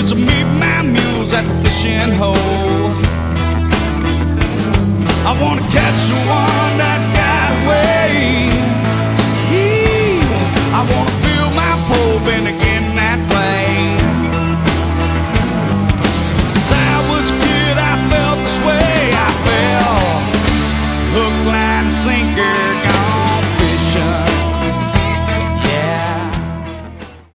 is meet my mules at the fishing hole. I wanna catch the one